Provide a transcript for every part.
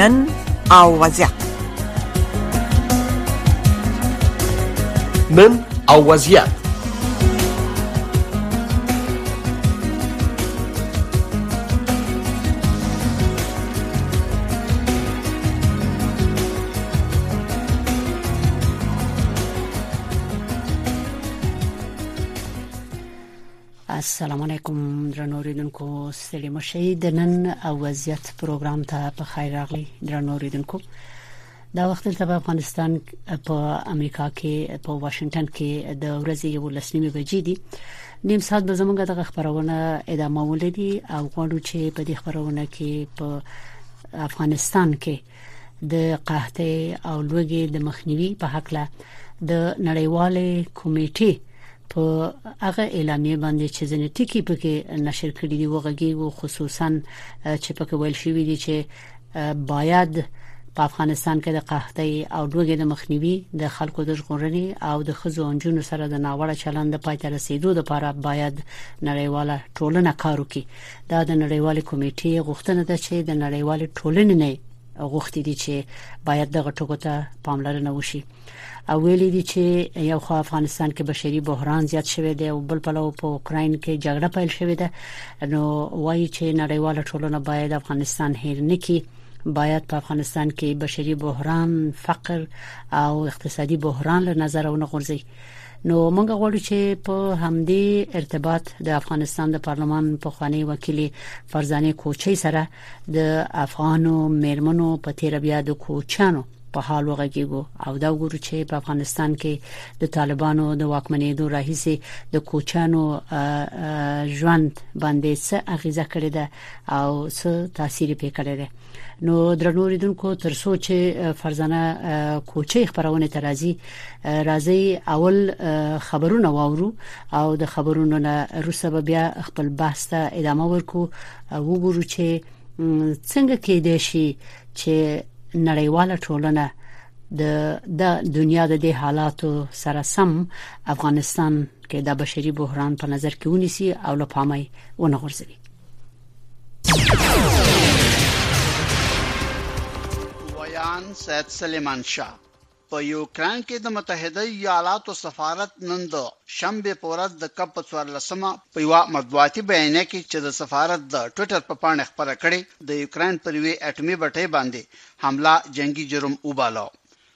نن او وضعیت. نن او وضعیت. السلام علیکم درنو اوریدونکو، ستړي مشئ. د نن او وضعیت پروګرام ته په خیر راغلی درنو اوریدونکو. دا وخت ته په افغانستان په امریکا کې په واشنگټن کې د ورځې 11 بجې دي. نیم ساعت به زموږ د خبرونه ادامه ولري او غواړو چې په دې خبرونه کې په افغانستان کې د قحطۍ او لوږې د مخنیوي په حق له د نړیوالې کمیټې په هغه اعلامیه باندې چې ځنې ټکی پکې نشر کړي دي وغږیږو، خصوصا چې پکې ویل شوی دي چې باید په افغانستان کې د قحطۍ او لوږې د مخنیوي د خلکو د ژغورنې او د ښځو او نجونو سره د ناوړه چلند د پای ته رسیدو لپاره باید نړیواله ټولنه کار وکړي. دا د نړیوالې کمیټې غوښتنه ده چې د نړیوالې ټولنې نه غوښتي دي چې باید دغه ټکو ته پاملرنه وشي. او ویلي دي چې یو خو افغانستان کې بشري بحران زیات شوی دی او بل پلو په اوکراین کې جګړه پیل شوې ده. نو وایي چې نړیواله ټولنه باید افغانستان هیر نکړي، باید په افغانستان کې بشري بحران، فقر او اقتصادي بحران له نظر ونه غورځي. نو موږ غواړو چې په همدې ارتباط د افغانستان د پارلمان په خوانی وکیل فرزانه کوچي سره د افغانو میرمنو په تیر بیا د کوچانو په حال وغږیږو او دا وګورو چې په افغانستان کې د طالبانو د واکمنېدو راهیسې د کوچانو ژوند باندې څه اغیزه کړې ده او څه تاثیر پې کړی دی. نو درنو لیدونکو، تر څو چې فرزانه کوچي خبرونه ترازی راځي اول خبرونه واورو او د خبرونو نه وروسته بیا خپل بحث ته ادامه ورکو او وګورو چې څنګه کېدای شي چې نړیواله ټولنه د دنیا د دې حالاتو سره سم افغانستان کې د بشري بحران په نظر کې ونیسي او له پامه ونه غورځوي. ویان سید سلیمان شاه. په یوکران کې د متحده ایالاتو سفارت نن د شنبه په ورځ د کپ 14 په یو مطبوعاتي بیان کې چې د سفارت د ټوئیټر په پاڼه خبره کړې د یوکران پر وی اټومي بټۍ باندې حمله جنگي جرم وباله.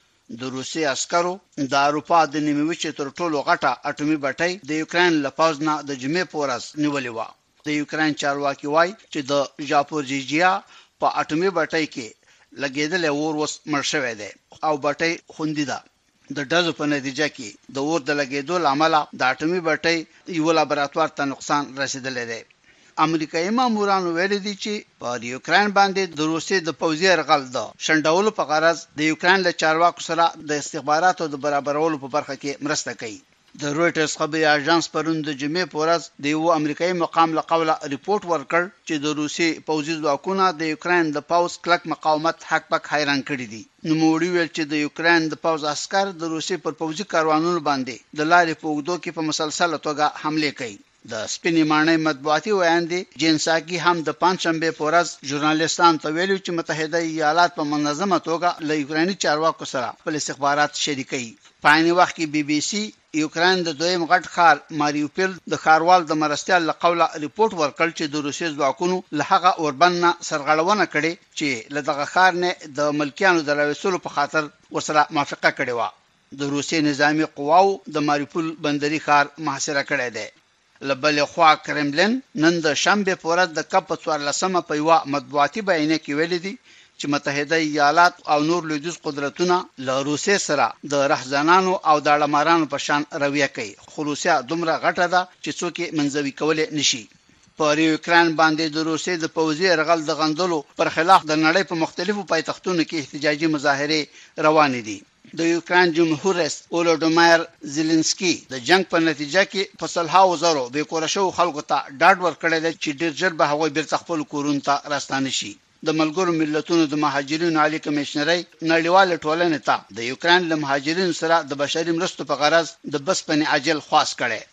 د روسي عسکرو د اروپا د نیمه‌وچې تر ټولو غټه اټومي بټۍ د یوکران لپاره نه د جمعې په ورځ نیولې و. د یوکران چارواکي وایي چې د ژاپورژیا په اټومي بټۍ کې لګیدل اور وس مړ شوی دی او بټۍ خوندې ده. د ډزو په نتیجه کې د اور د لګیدو لامل د اټومي بټۍ یو لابراتوار ته نقصان رسیدلی دی. امریکایي مامورانو ویلي دي چې په یوکران باندې د روسي د پوځي یرغل د شنډولو په غرض د یوکران له چارواکو سره د استخباراتو د برابرولو په برخه کې مرسته کوي. د رويټرز خبري اژانس پرون د جمعې په ورځ د یو امریکایي مقام له قوله ریپورت ورکړ چې د روسي پوځي ځواکونو د یوکران د پوځ کلک مقاومت حق پک حیران کړی دي. نو موړي ویل چې د یوکران د پوځ عسكر د روسي پر پوځي کاروانونو باندې د لارې په اوږدو کې په مسلسله توګه حمله کوي. د سپینې ماڼۍ مطبوعاتي ویاندې جنساکي هم د پنځشنبه په ورځ ژورنالیستانو ته ویلي چې متحده ایالات په منظمه توګه له یوکراني چارواکو سره خپل استخبارات شریکوي. په عین وخت کې بي بي سي یوکران د دویم غټ ښار ماریوپول د ښاروال د مرستيال له قوله ریپورت ورکړ چې د روسي ځواکونو له هغه اوربن سرغړونه کړې چې له دغه ښار نه د ملکیانو د راوستلو په خاطر ورسره موافقه کړې و. د روسي نظامی قواو د ماریوپول بندري ښار محاصره کړی دی. لبل خوا کرملین نن د شنبه په ورځ د کپ 14 په یو مطبوعاتي بیان کې ویلي دي چې متحده ایالات او نور لویدیځ قدرتونه له روسیې سره د رهزنانو او د اړمارانو په شان رویه کوي. خو روسیا دومره غټه ده چې څوک یې منځوي کولای نشي. په یوکران باندې د روسیې د پوځي یرغل د غندلو پر خلاف د نړۍ په مختلفو پایتختونو کې احتجاجي مظاهره روان دي. د یوکران جمهور رئیس اولودومایر زيلنسکي د جنگ په نتیجه کې په صلحاو زرو به کورشو خلکو ته ډاډ ورکړی دی چې ډیر ژر به هغوی بیرته خپل کورونو ته راستانه شي. د ملګرو ملتونو د مهاجرینو عالی کمشنري نړیواله ټولنې ته د یوکران له مهاجرینو سره د بشري مرستو په غرض د بسپنې عاجل خواست کړي.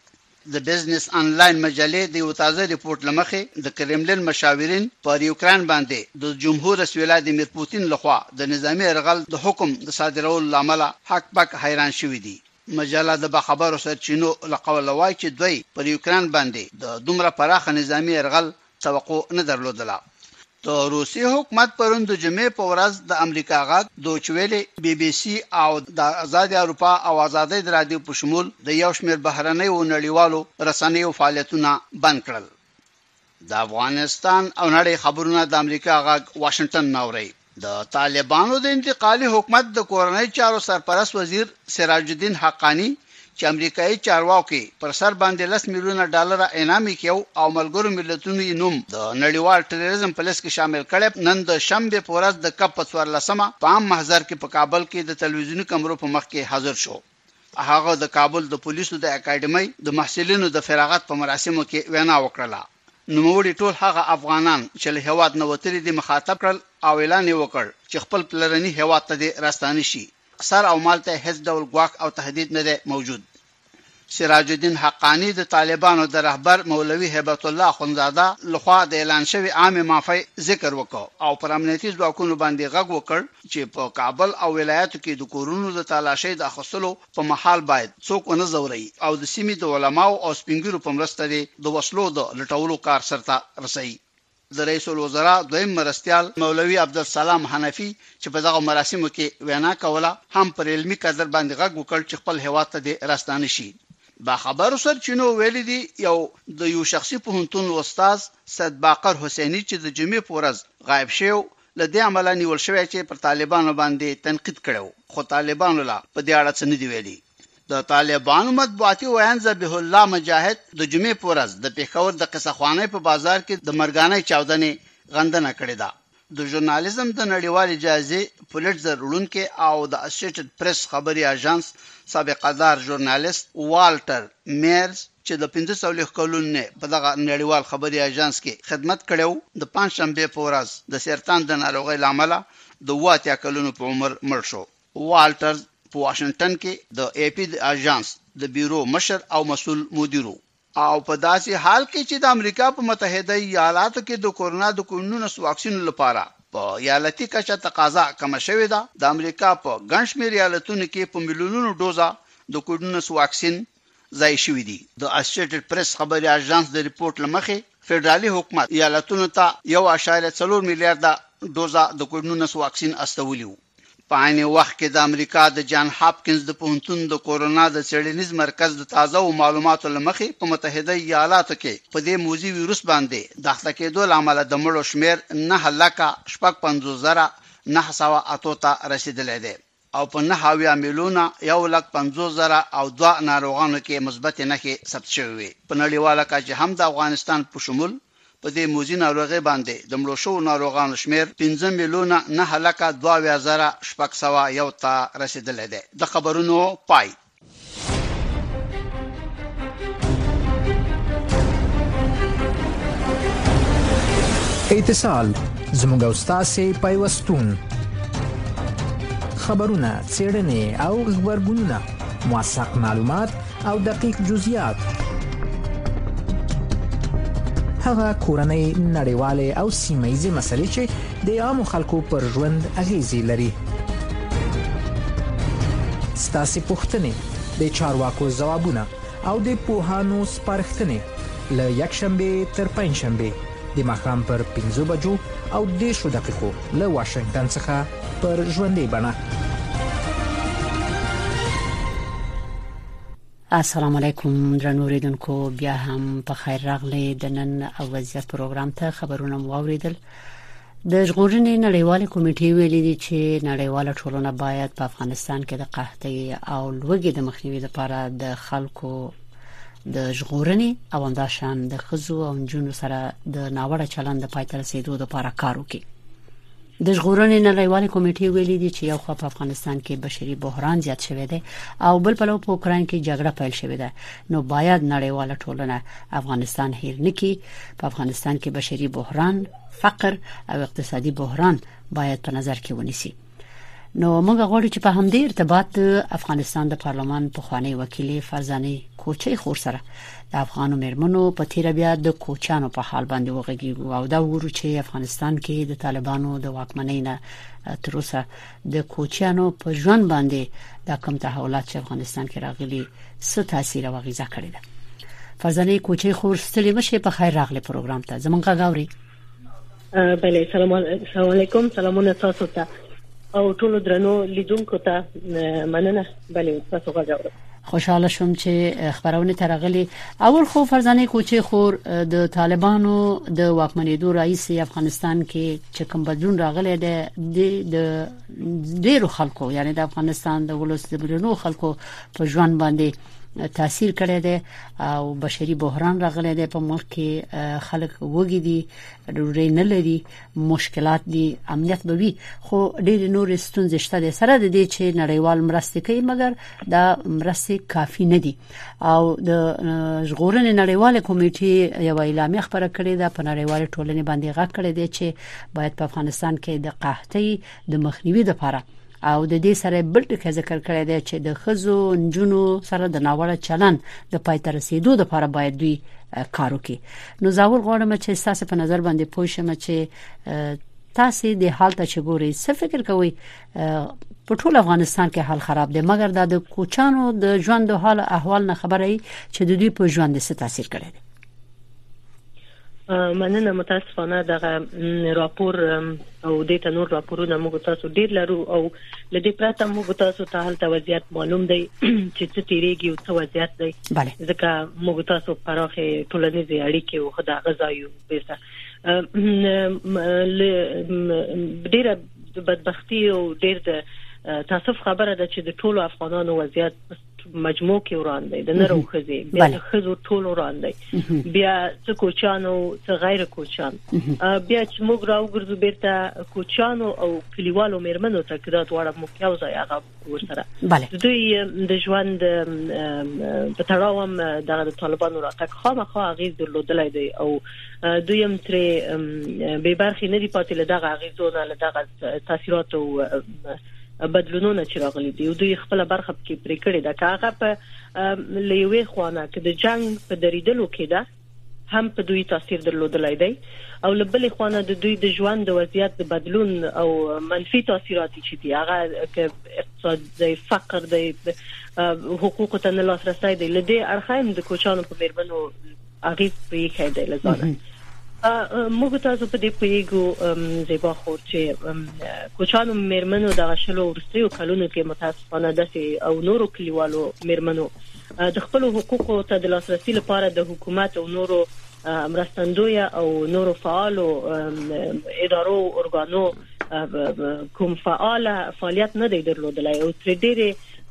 د بزنس انلاین مجلې د یو تازه ریپورت لمخې د کرملین مشاورین پر یوکران باندې د جمهور رئیس ولادیمیر پوتین لخوا د نظامی یرغل د حکم د صادرولو لامل حق پک حیران شوی دي. مجله د خبرو سرچینو لقول وای چې دوی پر یوکران باندې د دومره پراخه نظامی یرغل توقع نه درلودله. د روسي حکومت پرون د جمعې په ورځ د امریکا غاک دوچویلې بي بي سي او د آزاد اروپا او آزادۍ د رادیو په شمول د یو شمېر بهرنۍ او نړیوالو رسنیو فعالیتونه بند کړل. د افغانستان او نړۍ خبرونه د امریکا غاک واشنگټن ناوړي. د طالبانو د انتقالي حکومت د کورنۍ چارو سرپرست وزیر سراج الدین حقانی چې امریکایي چارواکي پر سر باندې 10 میلیونه ډالر انعام کېو او ملګرو ملتونو یې نوم د نړیوال ټیرریزم په لیست کې شامل کړي. نن د شنبه په ورځ د کپ 14مه په عام محضر کې په کابل کې د تلویزیونی کمرو په مخ کې حاضر شو. هغه د کابل د پولیسو د اکیډمۍ د محصلینو د فراغت په مراسمو کې وینا وکړه. نوموړي ټول هغه افغانان چې له هیواد نه وتلي دي مخاطب کړل او اعلان وکړ چې خپل پلرني هیواد ته راستانه شي. سر او مال ته هیڅ ډول ګواښ او تهدید نه دی موجود. سراج الدین حقانی د طالبانو د رهبر مولوی هیبت الله اخوندزاده لخوا د اعلان شوی عام معافی ذکر وکړ او پر امنیتي ځواکونو باندې غږ وکړ چې په کابل او ولایتو کې د کورونو د تلاشۍ د اخیستلو په محل باید څوک ونه زوري او د سیمې د علماو او سپینګیرو په مرسته د وسلو د لټولو کار سرته رسي. د رئیس الوزرا دویم مرستیال مولوی عبدالسلام حنفی چې په دغه مراسمو کې وینا کوله هم پر علمي کادر باندې غږ وکړ چې خپل هیواد ته راستانه شي. با خبرو سرچینو ویلي دي یو شخصي پوهنتون استاد سید باقر حسینی چې د جمعې په ورځ غایب شو لدې عمله نیول شوی چې پر طالبانو باندې تنقید کړو خو طالبانو لا په دې اړه څه نه دی ویلي. د طالبانو مطبوعاتي ویان ذبیح الله مجاهد د جمعې په ورځ د پیښور د قصخوانۍ په بازار کې د مرګانۍ چاودنې غندنه کړې ده. د ژورنالیزم د نړیوال اجازه پولیټزر وړونکي او د اسوسییټډ پریس خبري اژانس سابقدار ژورنالیست والټر میرز چې د 15 کلونو په دغه نړیوال خبري اژانس کې خدمت کړو د پنځشنبه په ورځ د سرطان د ناروغۍ لامل د 80 کلونو په عمر مړ شو. والټر په واشنگټن کې د اي پی اژانس د بیرو مشر او مسؤل مدیرو او په داسې حال کې چې د امریکا په متحده ایالاتو کې د کورونا د کوډ-19 واکسین لپاره په ایالتي کچه تقاضا کم شوې ده. د امریکا په ګڼ شمېر ایالتونو کې په میلیونونو ډوزه د کوډ-19 واکسین ځای شوی دي. د اسوسییټډ پریس خبري اژانس د ریپورت لمخې فدرالي حکومت ایالتونو ته 1.4 میلیارډ ډوزه د کوډ-19 واکسین استولیو. په عین وخت کې د امریکا د جان هاپکینز د پوهنتون د کورونا د څېړنیز مرکز د تازه معلوماتو لمخې په متحده ایالاتو کې په دې موذي ویروس باندې د اخته کېدو لامل د مړو شمیر 9,55,908 ته رسیدلی دی او په 9 میلیونه 1,50,000 او 2 ناروغانو کې مثبت نښې ثبت شوې. په نړیواله کچه هم د افغانستان په شمول په دې موذي ناروغۍ باندې د مړو شوو ناروغانو شمیر 5,9,02,601 ته رسیدلی دی. د خبرونو پای. اتصال زموږ او ستاسې پیوستون خبرونه څېړنې او خبرګونونه موثق معلومات او دقیق جزئیات هغه کورنۍ نړیوالې او سیمه‌ییزې مسلې چې د عامو خلکو پر ژوند اغیزې لري. ستاسې پوښتنې د چارواکو ځوابونه او د پوهانو سپارښتنې له یکشنبې تر پنجشنبې د ماښام پر 5 بجو او 10 دقیقو له واشنگټن څخه پر ژوندۍ بڼه. السلام علیکم درنو اوریدونکو، بیا هم په خیر راغلی. د نن او وضعیت پروګرام ته خبرونه مو اوریدل. د ژغورنې نړیواله کمیټې ویلي دي چې نړیواله ټولنه باید په افغانستان کې د قحطۍ او لوږې د مخنیوي لپاره د خلکو د ژغورنې او همداشان د ښځو او نجونو سره د ناوړه چلند د پای ته رسیدو لپاره کار وکړي. د ژغورنې نړیواله کمیټې ویلي دي چې یو خو په افغانستان کې بشري بحران زیات شوی دی او بل پلو په اوکراین کې جګړه پیل شوې ده، نو باید نړیواله ټولنه افغانستان هیر نکړي. په افغانستان کې بشري بحران، فقر او اقتصادي بحران باید په نظر کې ونیسي. نو موږ غواړو چې په همدې ارتباط افغانستان د پارلمان پخوانی وکیل فرزانه کوچي خور سره د افغانو مېرمنو په تیر بیا د کوچانو په حال باندې وغږیږو او دا ورو چې افغانستان کې د طالبانو د واکمنۍ نه تر اوسه د کوچانو په ژوند باندې د کوم تحولات چې افغانستان کې راغلي څه تاثیر او غیزه کړی ده. فرزانه کوچي خور ستړي مشه په خیر راغله پروګرام ته زمونږه غاوري. بله سلام علیکم، سلامونه تاسو ته او ټول درنو لیدونکو ته مننه. بله تاسو غواړم خوشاله شوم چې خبرونه ترغلي. اول خو فرزانه کوچي خور د طالبانو د واکمنېدو رئیس افغانستان کې چې کوم بدلون راغلی دی د ډیرو خلکو یعنی د افغانستان د ولس د مليونو خلکو په ژوند باندې تاثیر کړی دی او بشري بحران راغلی دی په ملک کې خلک وګړي دي ډوډۍ نه لري مشکلات دي امنیت به وي خو ډېر نور ستونزې شته دي سره د دې چې نړیوال مرستې کوي مګر دا مرستې کافي نه دي او د ژغورنې نړیواله کمیټې یو اعلامیه خبره کړې ده په نړیوال ټولنې باندې غږ کړی دی چې باید په افغانستان کې د قحطۍ د مخنیوي لپاره او د دې سره بل ټکی ذکر کړی دی چې د خزو نجونو سره د ناوړه چلن د پای ته رسیدو لپاره باید دوی کار وکړي. نو زاول غواړم چې تاسو په نظر باندې پوه شم چې تاسو د حالت چې ګوري څه فکر کوئ په ټول افغانستان کې حال خراب دی مګر د کوچانو د ژوند د حال احوال نه خبرې چې د دوی په ژوند څه تاثیر کړی دی. مننه متاسفانه دغه راپور او د تنور راپورونه موږ تاسو ډیر لرو او لدې پراته موږ تاسو ته حالت وضعیت معلوم دی چې څه تیریږي او څه وضعیت دی ځکه موږ تاسو پراخه ټولنیزې اړیکې او خدای غزایو بیسه ډیره بدبختی او ډیر د تاسف خبره ده چې د ټولو افغانانو وضعیت مجموع کې وران دی د نرو خزي بیا خزو ټول وران دی بیا څه کوچانو څه غیر کوچان بیا چې موږ راوګرځو بیرته کوچانو او کلیوالو مېرمنو ته کړه دواړه موږ یو ځای هغه ورسره دوی د ژوند په تړاو د طالبانو راتګ خامخا غیز درلودلای دی او دوی هم ترې به برخې نه دی پاتې لدغه غیزونه لدغه تاثیرات او بدلونونه چې راغلي دي او دوی خپل برخه کې پرې کړې ده هغه په لیوي خوانه کې د جنگ په دریدلو کې ده هم په دوی تاثیر درلودلای دی او لبل خوانه د دوی د ژوند د وضعیت د بدلون او منفي تاثیرات چې دي هغه اقتصاد د فقر د حقوق ته نه لاسرسي دی لدې اړخایم د کوچانو په مېرمنو هغه پرې کېده لزانه موږ تاسو په دې پیګو زیبا خور چې کوچانو مېرمنو د غشلو ورستیو کلونو کې متاسفانه داسې او نورو کلیوالو مېرمنو د خپل حقوقو ته د لاسرسي لپاره د حکومت او نورو مرستندوی او نورو فعالو ادارو ارګانو کوم فعالیت نه دی درلودلای او تر ډیره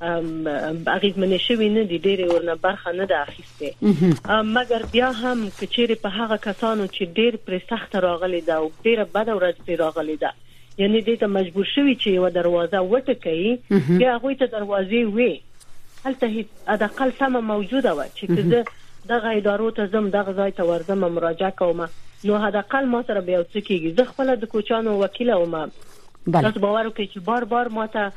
اغیز منې شوی نه دی ډیره ورنه برخه نه ده اخیسته مګر بیا هم کچېره په هغه کسانو چې ډیر پر سخت راغلي دا او ډیره بد ورځ پر راغلي دا یعنی دې ته مجبور شوی چې یو دروازه وټکې بیا هغه ته دروازې وې هلته هیڅ اقل سم موجوده و چې زه دغه ادارو ته زم دغه ځای ته ورځم مراجعه کوم نو هدا اقل ما سره بیا څه کېږي زه خپل د کوچانو وکیل او ما تاسو باور وکړئ چې بار ما ته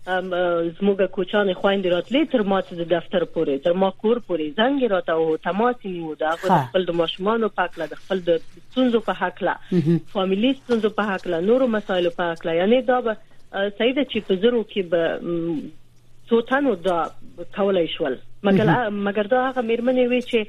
زموږ کوچانې خويندې راتلې تر ما ته د دفتر پورې تر ما کور پورې زنګ راته او تماس نیو دا خپل د ماشومانو په حق له خپل د څنځو په حق له فاميلي څنځو په حق له نورو مسایلو په حق له یعنی دا به سیده چې په زرو کې به څوتانو دا کولای شول مګر دا هغه مېرمنې وی چې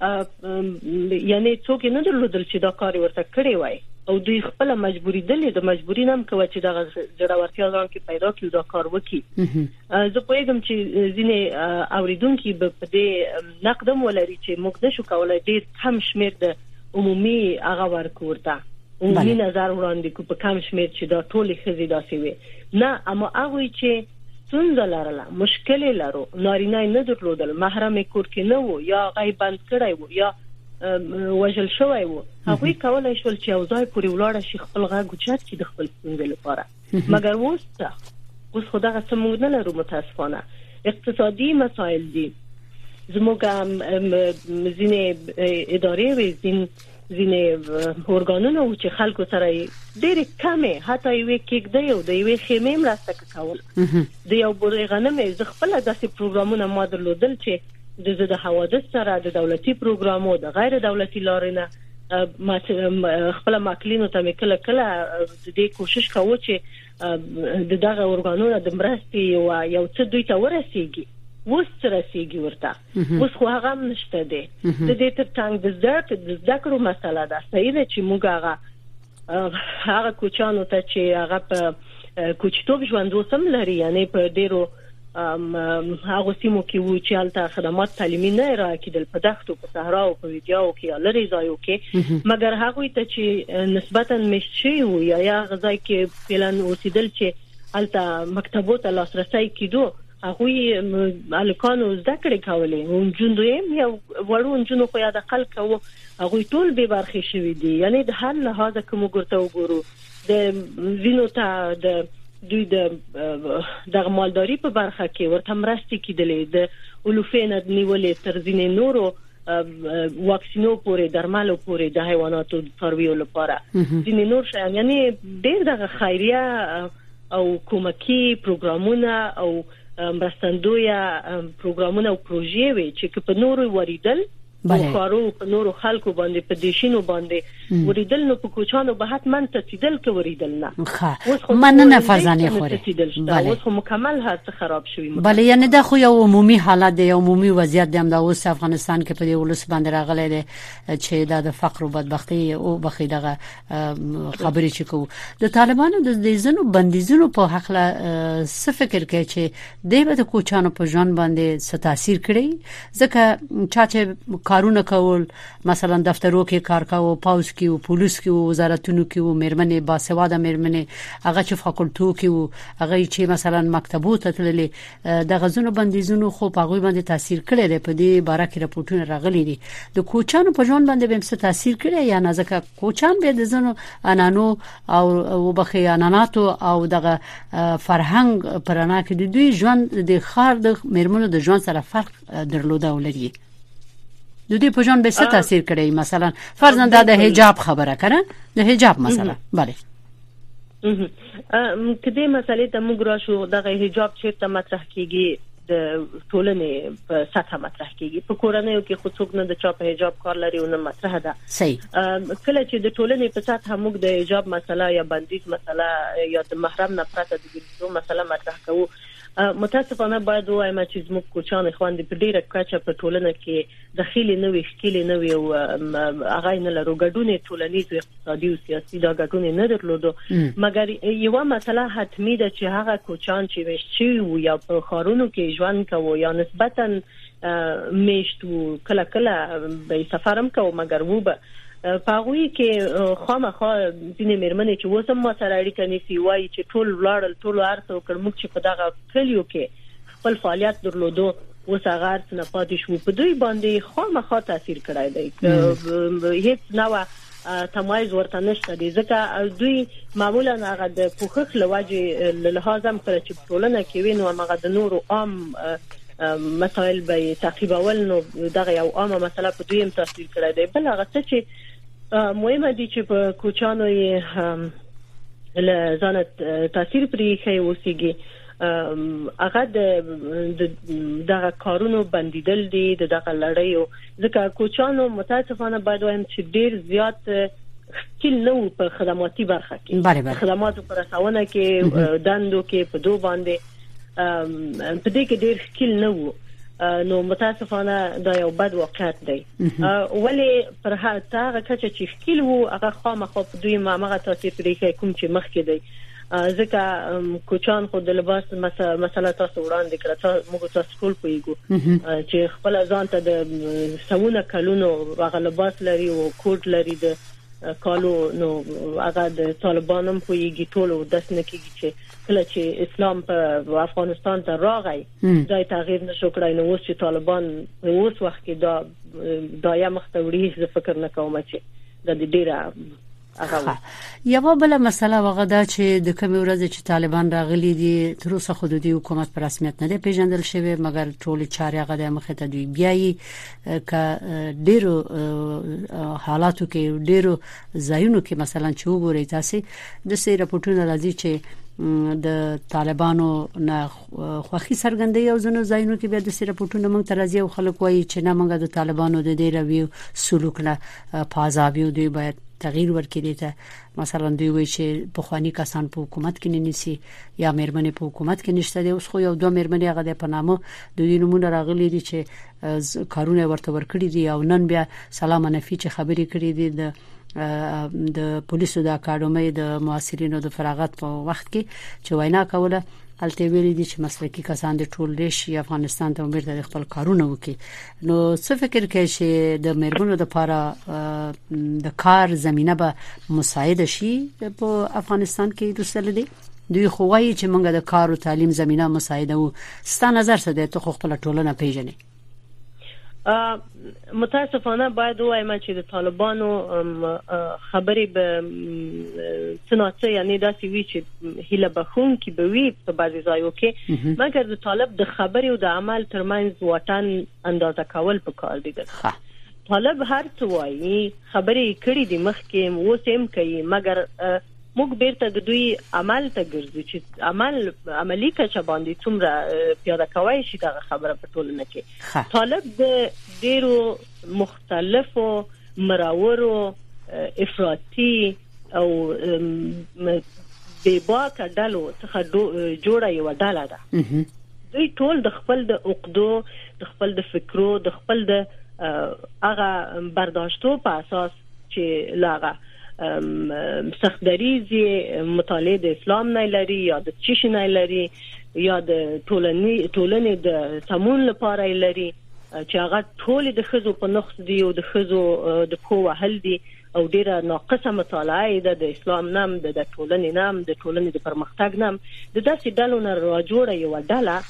یعنی څوک نه درلودل چې دا کار ورته کړی وای او دوی خپل مجبوری دلې د مجبوری نام کوي چې دا جوړورتیا ځان کې پیدا کړي دا کار وکړي زه پوهیږم چې ځینې اوریدونکو په دې نقدم ولري چې موږ نشو کولای ډیر کم شمیر د عمومي هغه ورکورته عمومي نظر وړاندې کو په کم شمیر چې دا ټول خزي داسې وي نه اما هغه چې څنګه لرله مشکل لرو نارینه نه درلودل محرم کور کې نه وو یا غیب بند کړی وو یا وجل شوی وو هغه کولای شول چې اوځای پورې ولاړ شي خپل غږ اوچت کړي د خپل څنګه لپاره مګر اوس خدای سمون نه لرو متاسفانه اقتصادي مسائل دي زموږ ځینې ادارې وي ځینې اورګانونه چې خلکو سره ډېر کمه حتی یو کېږدی او د یو خیمه مرسته کول د یو بورې غنمې ز خپل داسې پروګرامونه ما درلودل چې د حوادث سره د دولتي پروګرامو د غیر دولتي لارې نه خپل ماکلینو ته کله د دې کوشش کوو چې د دغه اورګانونو د مرستې یو څه دوی ته ورسیږي رسیږي ورته اوس خو هغه نشته دی د دې ترڅنګ د زده کړو مسله ده صحیح ده چې موږ هغه کوچانو ته چې هغه په کوچتوب ژوند وسم لري یعنی په ډیرو هغه سیمو کې وو چې هلته خدمات تعلیمي نه راکېدل په دښتو په صحرا او په ویډیو کې لري ځایو کې مګر هغه ته چې نسبتا مشي وو یا غځای کې پلان اوسېدل چې هلته مکتبو ته لاسرسي کېدو هغه الکانو زده کړې کولې او جنډو یو وړو جنونو خو یاد عقل کوو هغه ټول به برخه شوی دي یعنی د هر لحاظ کوم ګورته وګورو د وینو ته د دوی د مالداري په برخه کې ورته مرستې کېدلې د اولوفین د نیولې تر ځینې نورو واکسینو پورې درملو پورې د حیواناتو څارویو لپاره ځینې نور شیان یعنی ډېر د خیریه او کومکی پروګرامونه او مرستندویه پروګرامونه او پروژې وي چې په نورو وریدل په کارو په نورو خلکو باندې په دیشینو باندې وریدل نو په کوچانو به حتما تسیدل کې وریدل نه مننه فرزانه خوري بله اوس مکمل هڅه خراب شوی بله یعنی دا خو یو عمومي حالت دی عمومي وضعیت دی د اوس افغانستان کې په دې ولس باندې راغلی دی چې د فقر او بدبختی او بخیدغه خبرې چې کو د طالبانو د ځینو بندیزونو په حق له څه فکر کوي چې د کوچانو په ژوند باندې څه تاثیر کړی ځکه چې کارونه کول مثلا دفترو کې کار کاوه پاوس کې او پولیس کې او وزارتونو کې او مېرمنې باسواده مېرمنې هغه چې فاکولټو کې او هغه چې مثلا مکتبو ته تللې د غزونو بندیزونو خو په هغه باندې تاثیر کړی دی په دې باره کې راپورټونه راغلي دي د کوچانو په ژوند باندې به څه تاثیر کړی یا نه ځکه کوچان به د زنو انانو او بخي اناناتو او دغه فرهنګ پرانا کې د دوی ژوند د خار د مېرمنو د ژوند سره فرق درلوده ولري د دې په ژوند به څه تاثیر کړی مثلا فرضاً د حجاب خبره کړه د حجاب مسله bale کدی مسلې ته موږ راشو د حجاب چې مطرح کیږي د ټولنې په سطح مطرح کیږي په کورنۍ کې خو څوک نه د چا په حجاب کار لري او نه مطرح ده صحیح کله چې د ټولنې په سطح موږ د حجاب مسله یا بندیز مسله یا د محرم نه پرته د ګرځېدو مسله مطرح کوو متاسفانه باید وایم چې زموږ کوچان خويندې په ډیره کچه په ټولنه کې داخلي نوې ښکلې نوې او هغه نه لرو ګډونه ټولنیز اقتصادي او سیاسي دا ګډونه نه درلودو مګر یو مسله حتمی ده چې هغه کوچان چې وشي او یا په خارونو کې ژوند کوي یا نسبتا میشتو کله به سفرم کوي مګر وو به پاغوي کې خامخا ځینې مېرمنې چې وسم ما سره اړیکه نیسي وایي چې ټول ولاړل ټول ارته وکړم چې په دغه کلیو کې خپل فعالیت درلودو وسغار نه پاتې شو په دوی باندې خامخا تاثیر کړی دی هیڅ نو تمایز ورته نشته دي ځکه دوی معمولا هغه د پوښښ لواجه لحاظم کړ چې ټولنه کې وینو هغه د نورو عام مسائل به تعقیبول نو دغه یو عامه مسله په دوی هم تاثیر کړی دی بل هغه څه چې مهمه دي چې په کوچانو یې له ځان تاثیر پرې کوي اوسېږي هغه دغه کارونو بندیدل دي دغه لړۍ ځکه کوچانو متاسفانه باید وایم چې ډیر زیات خپل نو په خدماتي برخه کې خدماتو پر رسونه کې دندو کې په دوه باندې په دې کې ډیر خپل نو نو متاسفانه دا یو بد واقعیت دی ولی پر هغه کچه چې خپل وو هغه خامخا په دوی ماغه تاثیر پرې کوم چې مخ کې دی ځکه کوچان خو د لباس مسله تاسو وړاندې کړه موږ تاسو ټول پوهیږو چې خپل ځان ته د سونه کلونو هغه لباس لري او کوټ لري د کالو نو هغه د طالبانو پوهیږي ټول داس نه کیږي چې کله چې اسلام په افغانستان ته راغی دا تغییر نشو کړای نو اوس چې طالبان اوس وخت کې دا یا مختوړي ز فکر نه کوم چې د ډیره هغه یو بل مسله وغدا چې د کوم ورځ چې طالبان راغلي دي تر اوسه حدودي حکومت پر رسمیت نه دی پیژندل شوی مګر ټول چارې هغه د مخه ته دوی بیاي ک ډیرو حالاتو کې ډیرو ځایونو کې مثلا چې وګورئ تاسو د سې راپورټونو راځي چې د طالبانو نه خوخي سرګندې او زنه زاینو کې به د سرپټونو موږ ترازی او خلک وایي چې نه موږ د طالبانو د دې رویو سلوک نه پازابیو دی باید تغییر ورکړي ته مثلا دوی وایي چې په خواني کسان په حکومت کې نه نيسي یا مېرمنې په حکومت کې نشته دی اوس خو یو دوه مېرمنې هغه د پنامه د دوی نمونه راغلي دي چې کارونه ورته ورکړي دي او نن بیا سلام نفي چې خبرې کړې دي د پولیسو د اکاډمۍ د معاصرینو د فراغت په وخت کې چې وینا کوله الته ویلي دي چې مسلکي کسان د ټول دیش افغانستان ته امید لري خپل کارونه وکړي نو څه فکر کوي چې د مېرمنو لپاره د کار زمينه به مساعده شي په افغانستان کې دوسل دي دوی خو وايي چې موږ د کار او تعلیم زمينه مساعده وو ستاسو نظر څه دی ته خپل ټولنه پیژنې متاسفانه باید وایم چې د طالبانو خبرې به سناته یعنی داسې وی چې هله بخون کې به وی په بعضی ځایو کې مګر د طالب د خبرې او د عمل ترمنځ واټن اندازه کول پکار دي طالب هر څه وایي خبرې کړې دي مخکې وسیم کوي مګر موږ بیرته د دوی عمل ته ګرځو چې عملی کچه باندې څومره پیاده کوي شي دا خبره په ټولنه کې طالب د ډیرو مختلفو مراورو افراطي او بېباکه ډلو څخه جوړه یو ډله ده دوی ټول د خپل د عقدو د خپل د فکرو د خپل د هغه برداشتو په اساس چې لاغه سختدریزي مطالعه د اسلام نه لري یا د چیش نه لري یا د ټولنې د سمون لپاره لري چې هغه ټول د خزو په نقص دی او د خزو د قوه هل دي او ډیره ناقصه مطالعه ده د اسلام نام د ټولنې نام د ټولنې د پرمختګ نام د داسې ډلو نه راجوړه یو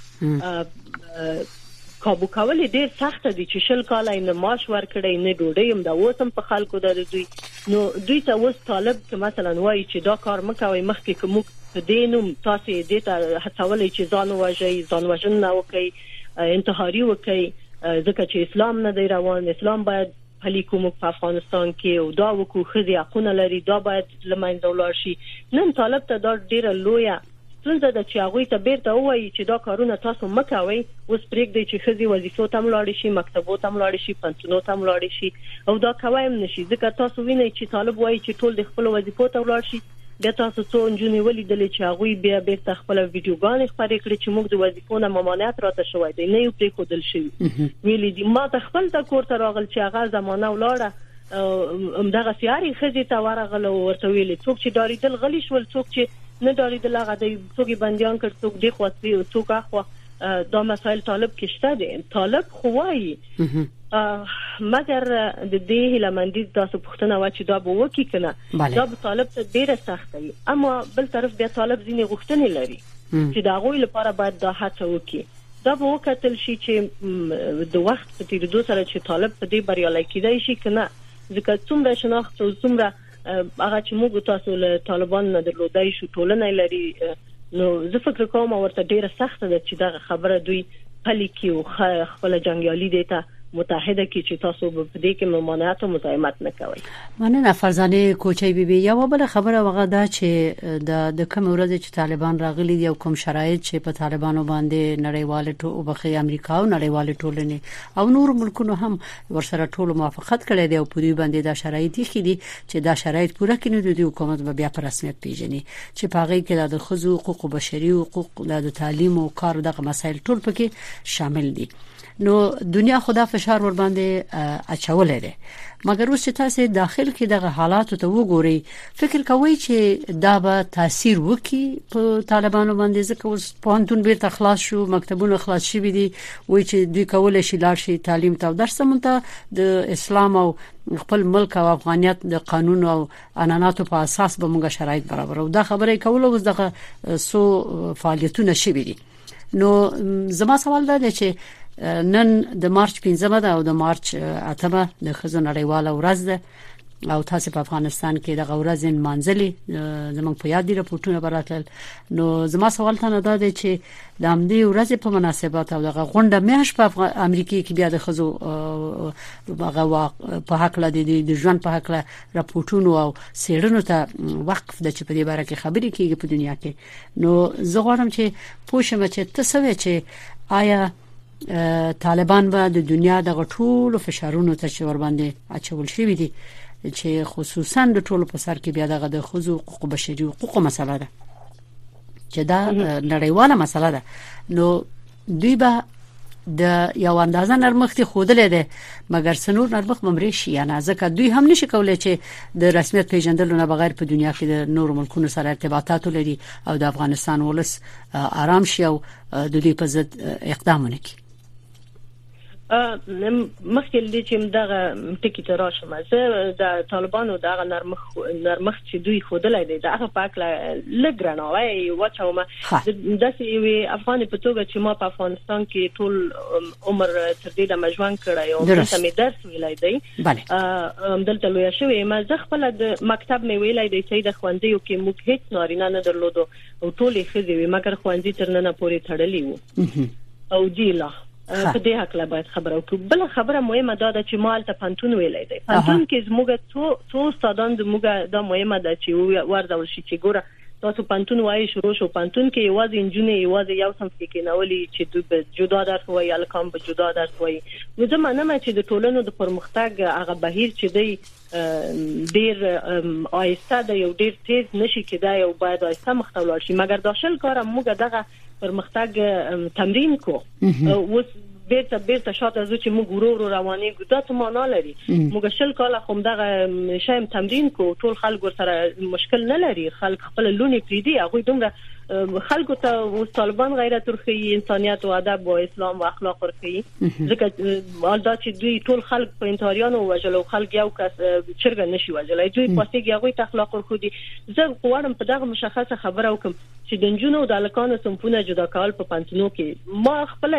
ډله کابو کول ډیر سخت دي چې شل کاله نه معاش ورکړي نه ډوډۍ هم دا وسم په خلکو د دوی نو دوی ته وس طالب چې مثلا وایي چې دا کار مکوي مخکې کوم دینم تاسو دې ته هڅولې چې ځان وژي ځان وژنه وکي انتحاري وکي ځکه چې اسلام نه دی روان اسلام باید پلي کوم په افغانستان کې او دا وکړو خزي حقونه لري دا باید لمنځه ولاړ شي نن طالب ته دا ډیره لویه څنګه د چاغوي ته بیرته وایي چې دا کارونه تاسو مکوئ اوس پرېږدئ چې خزي وظیفو ته ملاړ شي مکتبو ته ملاړ شي پنځونو ته ملاړ شي او دا کوم نشي ځکه تاسو وینئ چې طالب وایي چې ټول د خپل وظیفو ته ملاړ شي بیا تاسو څو انجونې ولیدلې چې هغه بیا بیرته خپل ویډیوګان خپرې کړې چې موږ د وظیفو نه ممانعت راته شوی دی نه یو پرې خودل شي ویلې دي ما ته خپل تا کور ته راغل چې هغه زمانہ ولاړه همدغه سیاري خزي ته ورغله ورته ویلې څوک چې داریدل غلی شول څوک چې نه داریدل هغه د څوک بنديان کړ څوک دی خواسي او څوک اخوا دا مسائل طالب کېشته دي طالب خوایي مګر د دې هلمندي تاسو پښتنه وا چې دا به وکی کنه دا به طالب ته ډیره سخت وي اما بل طرف بیا طالب ځینې غوښتنې لري چې دا غوي لپاره باید دا هڅه وکړي دا به وکتل شي چې د وخت په تیریدو سره چې طالب په دې بریالي کېدای شي کنه ځکه څومره شناخت او څومره هغه چې موږ تاسو له طالبان نه درلودای شو ټولنه لري نو زه فکر کوم ورته ډیره سخت ده چې دا خبره دوی پلي کې او خپل جنگیالي دیتا متحده کی چې تاسو په دې کې ممانعت او مزاحمت نه کوئ مننه فرزانه کوچي بیبي یو بل خبره وغه دا چې د کوم ورځ چې طالبان راغلي دي او کوم شرایط چې په طالبانو باندې نړیوال ټولنه بخي امریکا او نړیوال ټولنه او نور ملکونو هم ورسره ټول موافقت کړي دي او په دې باندې دا شرایط دي چې دا شرایط پوره کړي د حکومت به بیا په رسمیت پیژني چې پاغي کې د خزو حقوق بشري حقوق د تعلیم او کار دغه مسایل ټول پکې شامل دي نو دنیا خدا فشار ور باندې اچولې ده مګر اوس چې تاسو داخل کې دغه حالات ته وګورئ فکر کوئ چې دا به تاثیر وکړي په طالبانو باندې ځکه اوس پوهنتون بیرته خلاص شو مکتبونه خلاص شوي دي وایي چې دوی کولای شي لاړ شي تعلیم ته درس مونته د اسلام او خپل ملک او افغانیت د قانون او عنعناتو په اساس به موږ شرایط برابر او دا خبره کوله اوس دغه سو فعالیتونه شوي دي نو زما سوال دا دی چې نن د مارچ 15 ده او د مارچ 8 د خزو نړیواله ورځ ده او تاسو په افغانستان کې د غورزن منځلي زموږ په یاد دي راپورټونه براتل. نو زما سوال ته نه دا دی چې د همدې ورځې په مناسبت او دغه غونډه میاش په امریکا کې بیا د خزو په حق له د ژوند په حق له راپورټونو او سیرونو ته وقف د چې په دې باره کې خبرې کیږي په دنیا کې. نو زه غواړم چې پوښتنه چې تاسو چې آیا طالبان به د دنیا د غټولو فشارونو ته چې ور باندې اچول شوی دي چې خصوصا د ټولو په سر کې بیا دغه د خزو حقوق بشري حقوق مسله ده چې دا نړیواله مسله ده، نو دوی به د یو اندازه نرمښت خودلې ده مګر سنور نرمښت ممرشي، یعنی ځکه دوی هم نشي کولای چې د رسمیت پیژندلو نه بغیر په دنیا کې د نور ملکونو سره ارتباطات ولري او د افغانستان ولس آرام شي او د دې په ضد اقدام وکړي. مخکې دې چې دغه ټکی ته راشم، زه د طالبانو دغه نرمښت چې دوی خودلای دي دغه پاک لګرانوي واچوم د سیوی افغان په توګه چې ما په افغانستان کې ټول عمر تر دې د مجوان کړی او دلته مې درس ویلای دی دلته لوی شوی ما زه خپل د مکتب مې ویلای دی چې د خوندیو کې موږ هیڅ نارینه نه درلودو او ټولې خزي وي مګر خوندې تر نن پورې تړلې وو او جیلا په دې حق لا باید خبره وکړو. بل خبره مهمه ده چې مال ته پانتون ویلای دی پانتون کې زموږ څو استادان زموږ د مهمه ده چې ورځول شي چې ګوره تاسو پانتون وایي شروع شو پانتون کې یوازې انجونې یوازې یو سم کې نولي چې دوی جدا درس وایي الکام به جدا درس وایي. نو زه منم چې د ټولنو د پرمختګ هغه بهیر چې دی ډیر آیسته دی یو ډیر تیز نشي کېدای او باید آیسته مخ ته ولاړ شي مګر داخل کار موږ دغه پرمختګ تمرین کو اوس بیرته شاته زو چې موږ ورو رواني ګدا ته معنا لري موږ شل کاله کوم دغه شایم تمرین کو ټول خلک سره مشکل نه لري خلک خپل لونی پریدي هغه دومره خلکو ته طالبان غیرت ورخي انسانيت او ادب او اسلام او اخلاق ورخي ځکه دا چې دوی ټول خلک په انتاریانو وجلو خلک یو کس چرګ نشي وجلای دوی پاتې هغه اخلاق ورخي زه غواړم په دغه مشخصه خبره وکم چې د جنونو د الکانو صنفونه جدا کول په پانتونو کې ما خپل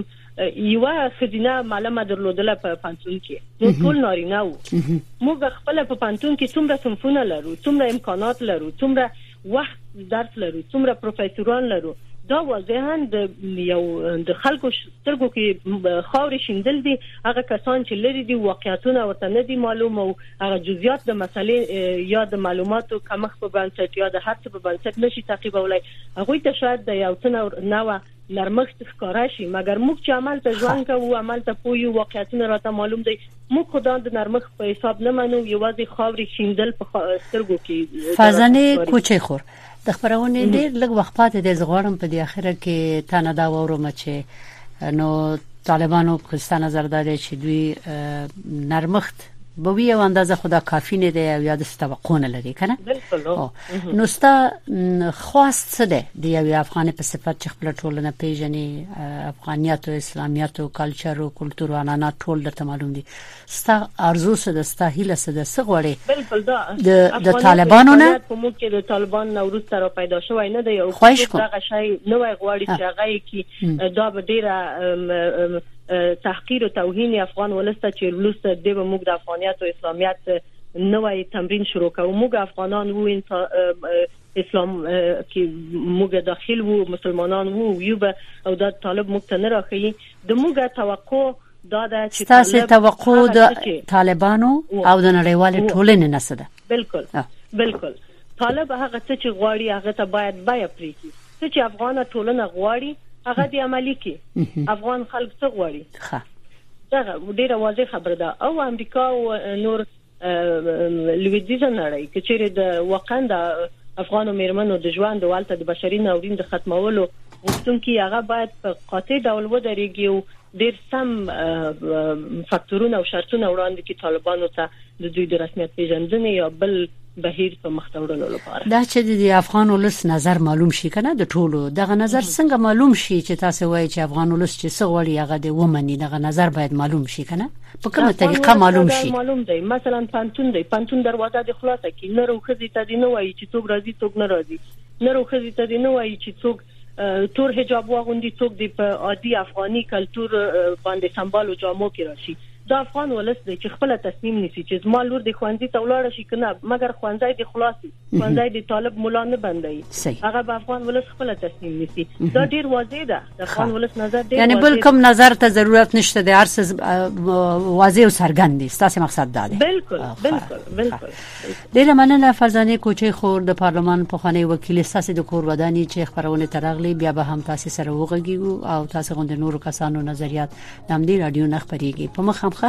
یو خدینه معلومه درلودله په پانتون کې نو ټول نارینه وو موږ خپل په پانتون کې څومره صنفونه لرو څومره امکانات لرو څومره وخت درس لرو څومره پروفیسوران لرو دا واضحاً د خلکو سترګو کې خاورې شیندل دي هغه کسان چې لري دي واقعیتونه ورته نه دي معلوم او هغه جزئیات د مسلې یا د معلوماتو کمښت په بنسټ یا د هر څه په بنسټ نشي تعقیبولای هغه ته شاید د یو څه نوو نرمښت ښکارا شي مګر موږ چې عمل ته ژوند کوو عمل ته پویو واقعیتونه راته معلوم دي موږ خدای د نرمښت په حساب نه منو یوازې خاورې شیندل په سترګو کې فازنه کوچې خور د خبرونه ډېر لږ وخت پاتې د زغړم په دې اخره کې تا نه دا وروم چې نو طالبانو په نظر داده چې دوی نرمښت به وی او اندازه خدا کافی نه دی او یاد توقع نه لري کنه نو ستا خواست څه ده د یو افغان په صفت چې خپل ټولنه پیژني افغانیت او اسلامیت او کلچر او کلتور او عنعنات ټول درته معلوم دي ستا ارزو څه ده ستا هیله څه ده څه غواړي بالکل دا د طالبانو نه په موږ کې د طالبان نوروز تر پیدا شوی نه دی او دغه شی نوې غواړي چې هغه کې دا به ډیره تحقیر او توهین افغان ولسته چې ولسته د موږ د افغانیت او اسلامیت نوې تمرین شروع کوو موږ افغانان وو اسلام کې موږ داخل وو مسلمانان وو یو او د طالب موږ ته نه راخی د موږ توقع دا ده چې تاسو توقع د طالبانو او د نړیوال ټولنې نه ده بالکل طالب هغه څه چې غواړي هغه ته باید بیا پریږي چې افغان ټولنه غواړي هغه دی عملی کې افغان خلک څه غواړي دا ډیره واضح خبره ده او امریکا او نور لویدیزه نړۍ چې چیرې د واقعا د افغان میرمنو د ژوند او د بشري ناورین د ختمولو غوښتونکي هغه باید په قاطع ډول ودرېږي او ډیر سم فاکتورونه او شرطونه وړاندې کړي طالبانو ته د دوی د رسمیت پیژندنې یا بل بهیر په مختورلو لپاره دا چې د افغان ولس نظر معلوم شي کنه د ټولو دغه نظر څنګه معلوم شي چې تاسو وایي چې افغان ولس چې څه غواړي هغه د ومني دغه نظر باید معلوم شي کنه په کومه طریقه معلوم شي معلوم دی مثلا پانتون دروازه د خلاصه کې نه روخذي ته دی نه وایي چې څوک راځي څوک نه راځي نه روخذي ته دی نه وایي چې څوک تور حجاب واغوندي څوک دی په عادي افغاني کلچر باندې سمبال او جامو کې راشي دا افغان ولس دی چې خپل تصمیم نیسي چې زما لور د خوانځي ته ولاړ شي کنه مګر خوانځي د خلاصي خوانځي د طالب مولا نه بندي هغه به افغان ولس خپل تصمیم نیسي دا ډیر واضح ده د افغان ولس نظر دی یعنی بل کوم نظر ته ضرورت نشته د هر څه واضح او څرګند دي ستاسو مقصد دا دی بالکل ډیره مننه فرزانه کوچي خور د پارلمان په خانه وکیل ساسي د کور وداني چې خبرونه ترغلي بیا به هم تاسو سره وغږیږو او تاسو غوند نور کسانو نظریات نامدې رادیو نه خبريږي په مخ هم